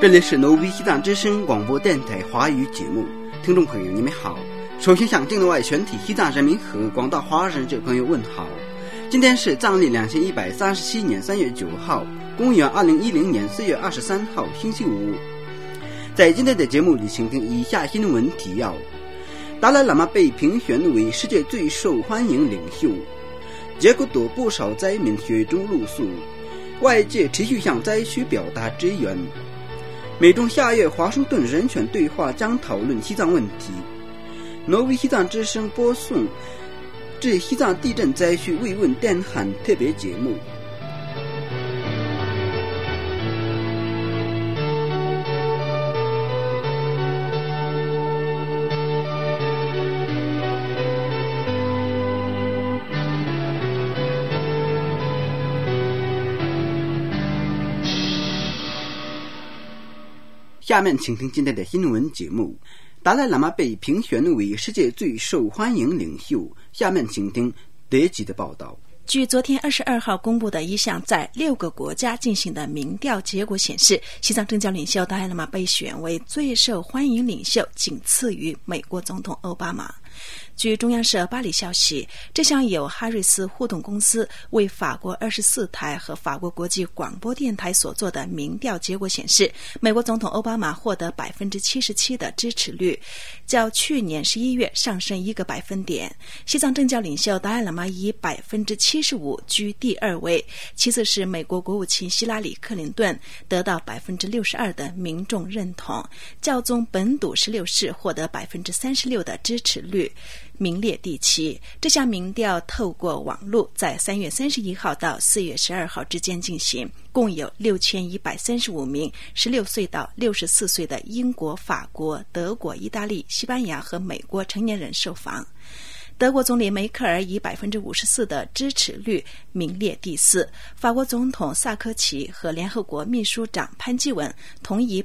这里是挪威西藏之声广播电台华语节目，听众朋友你们好。首先向境内外全体西藏人民和广大华人这朋友问好。今天是藏历2137年3月9号，公元2010年4月23号，星期五。在今天的节目里，请听以下新闻提要：达赖喇嘛被评选为世界最受欢迎领袖，结果多不少灾民雪中露宿，外界持续向灾区表达支援。美中下月华盛顿人权对话将讨论西藏问题。挪威西藏之声播送至西藏地震灾区慰问电喊特别节目。下面请听今天的新闻节目。达赖喇嘛被评选为世界最受欢迎领袖，下面请听德吉的报道。 据昨天22号公布的一项在6个国家进行的民调结果显示，西藏政教领袖达赖喇嘛被选为最受欢迎领袖，仅次于美国总统奥巴马。据中央社巴黎消息，这项由哈瑞斯互动公司为法国24台和法国国际广播电台所做的民调结果显示，美国总统奥巴马获得 77% 的支持率，较去年11月上升1个百分点。西藏政教领袖达赖喇嘛以 75% 居第2位，其次是美国国务卿希拉里·克林顿，得到 62% 的民众认同。教宗本笃16世获得 36% 的支持率，名列第7。这项民调透过网络在3月31号到4月12号之间进行，共有6135名16岁到64岁的英国、法国、德国、意大利、西班牙和美国成年人受访。德国总理梅克尔以 54% 的支持率名列第4，法国总统萨科齐和联合国秘书长潘基文同以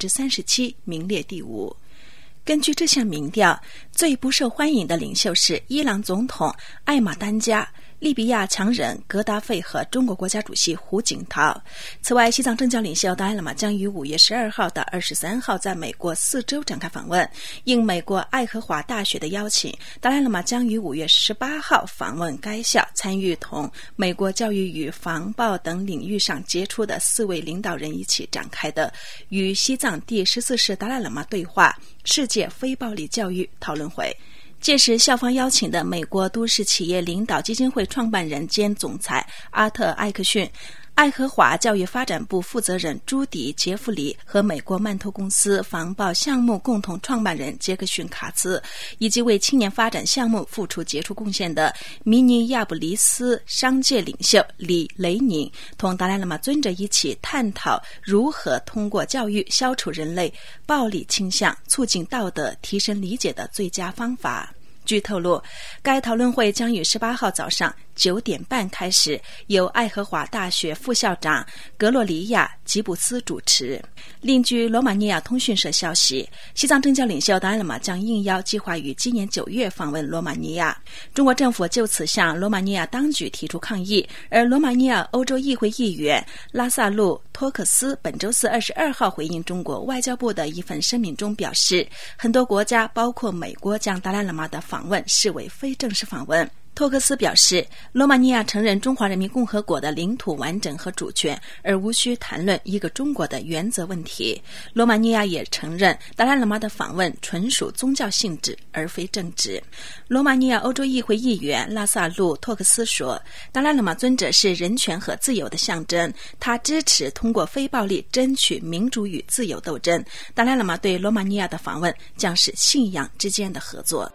37% 名列第5。根据这项民调，最不受欢迎的领袖是伊朗总统艾马丹加、利比亚强人格达费和中国国家主席胡锦涛。此外，西藏政教领袖达赖喇嘛将于5月12号到23号在美国4州展开访问。应美国爱荷华大学的邀请，达赖喇嘛将于5月18号访问该校，参与同美国教育与防暴等领域上杰出的4位领导人一起展开的与西藏第14世达赖喇嘛对话世界非暴力教育讨论会。届时，校方邀请的美国都市企业领导基金会创办人兼总裁阿特·艾克逊、爱荷华教育发展部负责人朱迪·杰弗里和美国曼托公司防暴项目共同创办人杰克逊·卡茨，以及为青年发展项目付出杰出贡献的明尼亚布利斯商界领袖李雷宁，同达赖喇嘛尊者一起探讨如何通过教育消除人类暴力倾向，促进道德，提升理解的最佳方法。据透露，该讨论会将于18号早上9点半开始，由爱荷华大学副校长格洛里亚·吉布斯主持。另据罗马尼亚通讯社消息，西藏政教领袖达赖喇嘛将应邀计划于今年9月访问罗马尼亚。中国政府就此向罗马尼亚当局提出抗议，而罗马尼亚欧洲议会议员拉萨路·托克斯本周四22号回应中国外交部的一份声明中表示，很多国家包括美国将达赖喇嘛的访问视为非正式访问。托克斯表示，罗马尼亚承认中华人民共和国的领土完整和主权，而无需谈论一个中国的原则问题。罗马尼亚也承认达赖喇嘛的访问纯属宗教性质而非政治。罗马尼亚欧洲议会议员拉萨路·托克斯说，达赖喇嘛尊者是人权和自由的象征，他支持通过非暴力争取民主与自由斗争。达赖喇嘛对罗马尼亚的访问将是信仰之间的合作。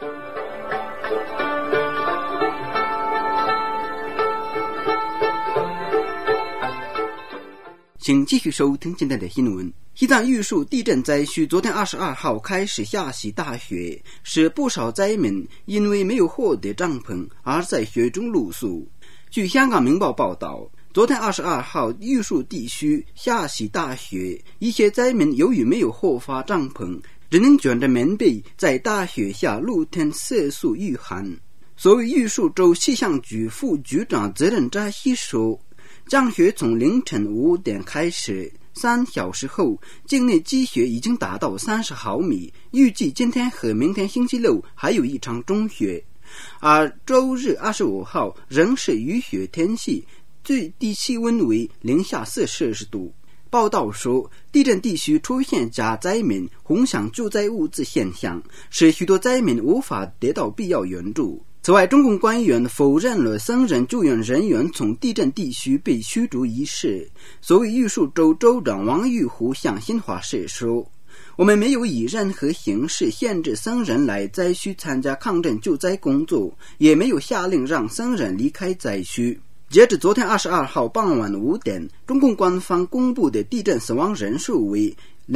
请继续收听今天的新闻。西藏玉树地震灾区昨天22号开始下起大雪，使不少灾民因为没有获得帐篷而在雪中露宿。据香港明报报道，昨天22号玉树地区下起大雪，一些灾民由于没有获发帐篷，只能卷着棉被在大雪下露天色宿御寒。所谓玉树州气象局副局长责任扎西说，降雪从凌晨5点开始， 3小时后，境内积雪已经达到30毫米，预计今天和明天星期六还有一场中雪。而周日25号仍是雨雪天气，最低气温为零下4摄氏度。报道说，地震地区出现假灾民哄抢救灾物资现象，使许多灾民无法得到必要援助。此外，中共官员否认了僧人救援人员从地震地区被驱逐一事。所谓玉树州州长王玉虎向新华社说，我们没有以任何形式限制僧人来灾区参加抗震救灾工作，也没有下令让僧人离开灾区。截至昨天22号傍晚5点，中共官方公布的地震死亡人数为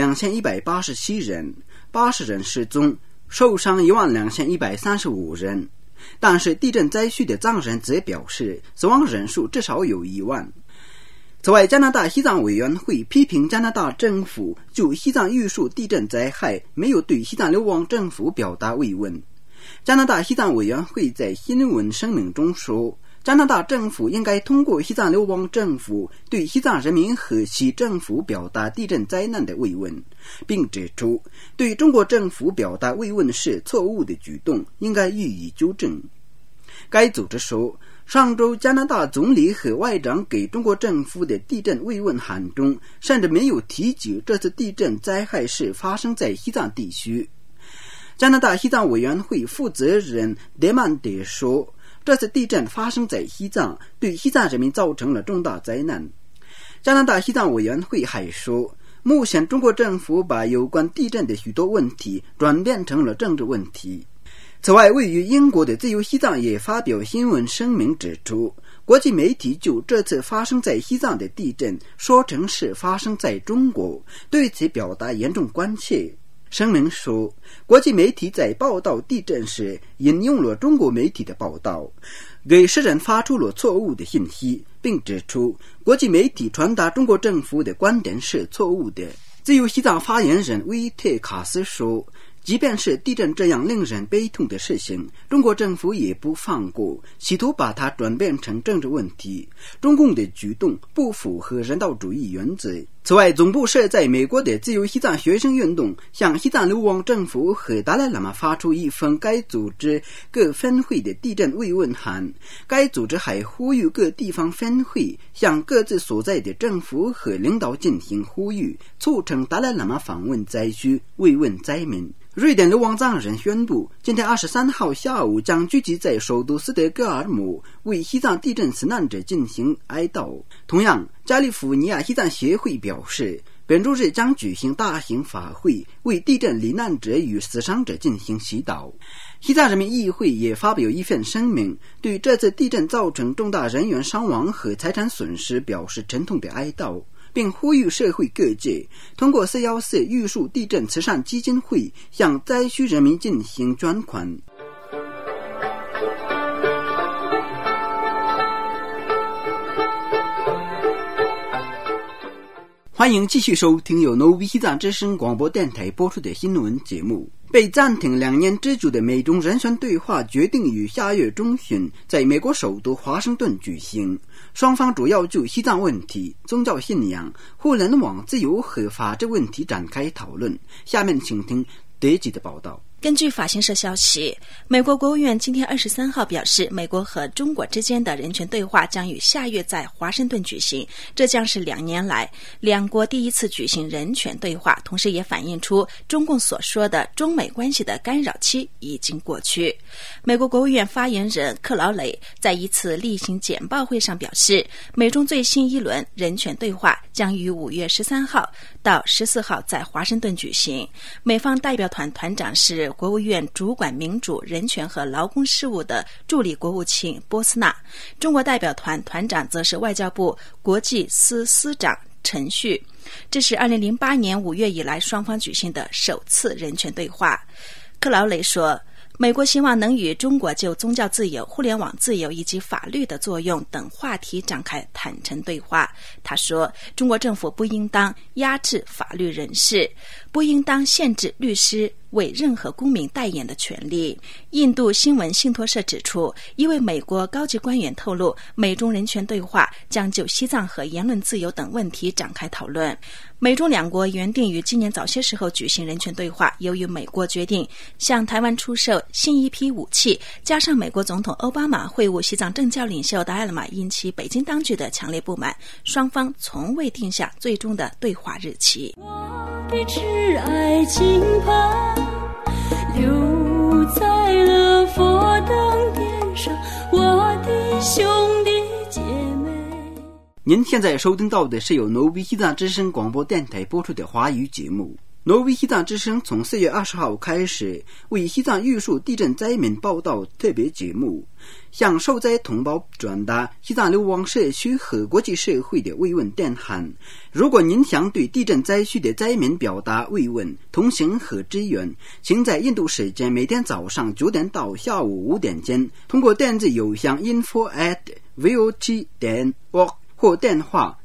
2187人，80人失踪，受伤12135人。但是地震灾区的藏人则表示，死亡人数至少有1万。此外，加拿大西藏委员会批评加拿大政府就西藏玉树地震灾害没有对西藏流亡政府表达慰问。加拿大西藏委员会在新闻声明中说，加拿大政府应该通过西藏流亡政府对西藏人民和其政府表达地震灾难的慰问，并指出对中国政府表达慰问是错误的举动，应该予以纠正。该组织说，上周加拿大总理和外长给中国政府的地震慰问函中甚至没有提及这次地震灾害是发生在西藏地区。加拿大西藏委员会负责人德曼德说，这次地震发生在西藏，对西藏人民造成了重大灾难。加拿大西藏委员会还说，目前中国政府把有关地震的许多问题转变成了政治问题。此外，位于英国的自由西藏也发表新闻声明指出，国际媒体就这次发生在西藏的地震说成是发生在中国，对此表达严重关切。声明说，国际媒体在报道地震时引用了中国媒体的报道，给世人发出了错误的信息，并指出国际媒体传达中国政府的观点是错误的。自由西藏发言人威特卡斯说，即便是地震这样令人悲痛的事情，中国政府也不放过，企图把它转变成政治问题。中共的举动不符合人道主义原则。此外，总部设在美国的自由西藏学生运动向西藏流亡政府和达赖喇嘛发出一封该组织各分会的地震慰问函。该组织还呼吁各地方分会向各自所在的政府和领导进行呼吁，促成达赖喇嘛访问灾区，慰问灾民。瑞典流亡藏人宣布，今天23号下午将聚集在首都斯德哥尔摩，为西藏地震死难者进行哀悼。同样，加利福尼亚西藏协会表示，本周日将举行大型法会，为地震罹难者与死伤者进行祈祷。西藏人民议会也发表一份声明，对这次地震造成重大人员伤亡和财产损失表示沉痛的哀悼，并呼吁社会各界通过414玉树地震慈善基金会向灾区人民进行捐款。欢迎继续收听由 Novi 西藏之声广播电台播出的新闻节目。被暂停2年之久的美中人权对话决定于下月中旬在美国首都华盛顿举行，双方主要就西藏问题、宗教信仰、互联网自由和法治问题展开讨论。下面请听德吉的报道。 根据法新社消息，美国国务院今天23号表示，美国和中国之间的人权对话将于下月在华盛顿举行，这将是2年来两国第一次举行人权对话，同时也反映出中共所说的中美关系的干扰期已经过去。美国国务院发言人克劳雷在一次例行简报会上表示，美中最新一轮人权对话将于5月13号到14号在华盛顿举行。美方代表团团长是国务院主管民主、人权和劳工事务的助理国务卿波斯纳，中国代表团团长则是外交部国际司司长陈旭。这是2008年5月以来双方举行的首次人权对话。克劳雷说，美国希望能与中国就宗教自由、互联网自由以及法律的作用等话题展开坦诚对话。他说，中国政府不应当压制法律人士，不应当限制律师、 为任何公民代言的权利。印度新闻信托社指出，一位美国高级官员透露，美中人权对话将就西藏和言论自由等问题展开讨论。美中两国原定于今年早些时候举行人权对话，由于美国决定向台湾出售新一批武器，加上美国总统奥巴马会晤西藏政教领袖达赖喇嘛，引起北京当局的强烈不满，双方从未定下最终的对话日期。 我的挚爱金盘留在了佛灯殿上，我的兄弟姐妹。 您现在收听到的是由挪威西藏之声广播电台播出的华语节目。挪威西藏之声从4月20号开始为西藏玉树地震灾民报道特别节目，向受灾同胞转达西藏流亡社区和国际社会的慰问电函。如果您想对地震灾区的灾民表达慰问、同情和支援，请在印度时间每天早上9点到下午5点间，通过电子邮箱 info@voc.org 或电话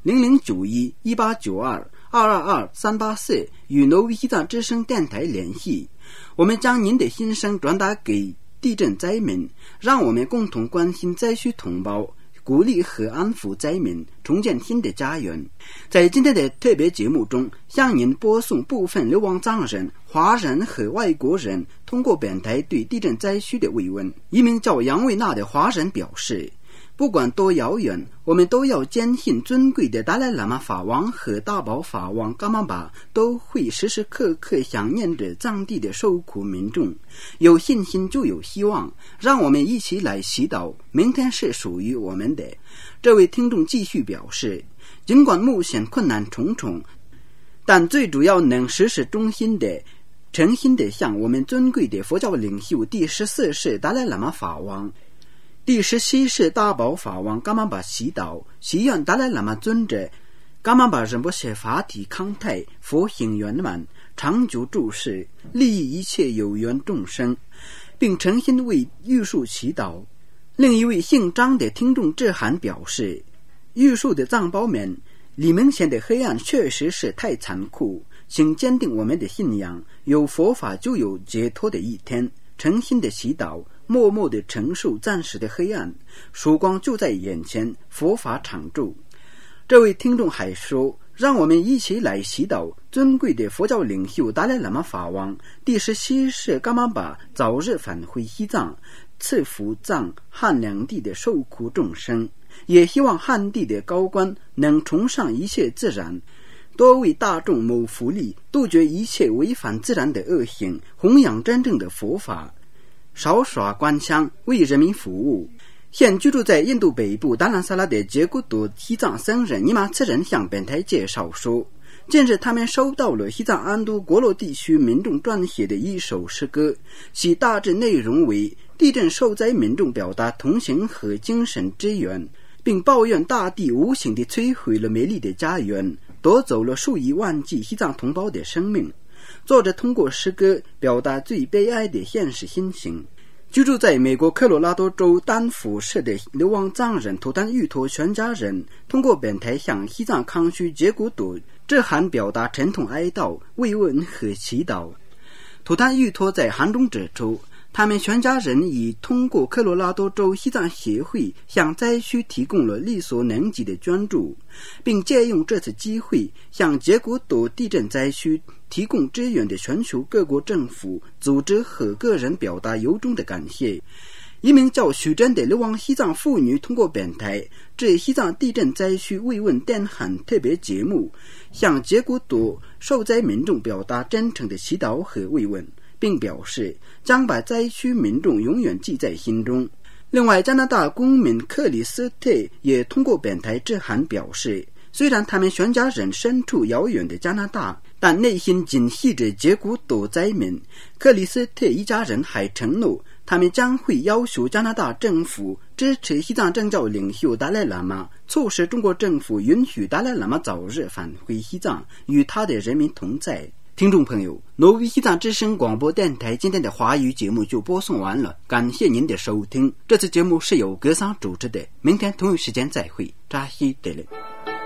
0091-1892-222384与挪威西藏之声电台联系。我们将您的心声转达给地震灾民，让我们共同关心灾区同胞，鼓励和安抚灾民，重建新的家园。在今天的特别节目中，向您播送部分流亡藏人、华人和外国人通过本台对地震灾区的慰问。一名叫杨维娜的华人表示，不管多遥远，我们都要坚信尊贵的达赖喇嘛法王和大宝法王噶玛巴都会时时刻刻想念着藏地的受苦民众。有信心就有希望，让我们一起来祈祷，明天是属于我们的。这位听众继续表示，尽管目前困难重重，但最主要能时时忠心的诚心的向我们尊贵的佛教领袖第14世达赖喇嘛法王、第17世大宝法王噶玛巴祈祷，祈愿达赖喇嘛尊者噶玛巴仁波切法体康泰，佛行圆满，长久住世，利益一切有缘众生，并诚心为玉树祈祷。另一位姓张的听众致函表示，玉树的藏胞们，黎明前的黑暗确实是太残酷，请坚定我们的信仰，有佛法就有解脱的一天，诚心的祈祷，默默地承受暂时的黑暗，曙光就在眼前，佛法常驻。这位听众还说，让我们一起来祈祷尊贵的佛教领袖达赖喇嘛法王第17世噶玛巴早日返回西藏，赐福藏汉两地的受苦众生，也希望汉地的高官能崇尚一切自然，多为大众谋福利，杜绝一切违反自然的恶行，弘扬真正的佛法，少耍官腔，为人民服务。现居住在印度北部达兰萨拉的杰古多西藏僧人尼玛次人向本台介绍说，近日他们收到了西藏安都国洛地区民众撰写的一首诗歌，其大致内容为地震受灾民众表达同情和精神支援，并抱怨大地无情地摧毁了美丽的家园，夺走了数以万计西藏同胞的生命。作者通过诗歌表达最悲哀的现实心情。居住在美国科罗拉多州丹佛市的流亡藏人图坦玉托全家人通过本台向西藏康区杰古朵致函表达沉痛哀悼、慰问和祈祷。图坦玉托在函中指出，他们全家人已通过科罗拉多州西藏协会向灾区提供了力所能及的捐助，并借用这次机会向杰古朵地震灾区提供支援的全球各国政府、组织和个人表达由衷的感谢。一名叫许珍的流亡西藏妇女通过本台致西藏地震灾区慰问电函特别节目，向杰古朵受灾民众表达真诚的祈祷和慰问，并表示将把灾区民众永远记在心中。另外，加拿大公民克里斯特也通过本台致函表示，虽然他们全家人身处遥远的加拿大，但内心紧系着杰古朵灾民。克里斯特一家人还承诺，他们将会要求加拿大政府支持西藏政教领袖达赖喇嘛，促使中国政府允许达赖喇嘛早日返回西藏，与他的人民同在。听众朋友，挪威西藏之声广播电台今天的华语节目就播送完了，感谢您的收听。这次节目是由格桑主持的，明天同一时间再会，扎西德勒。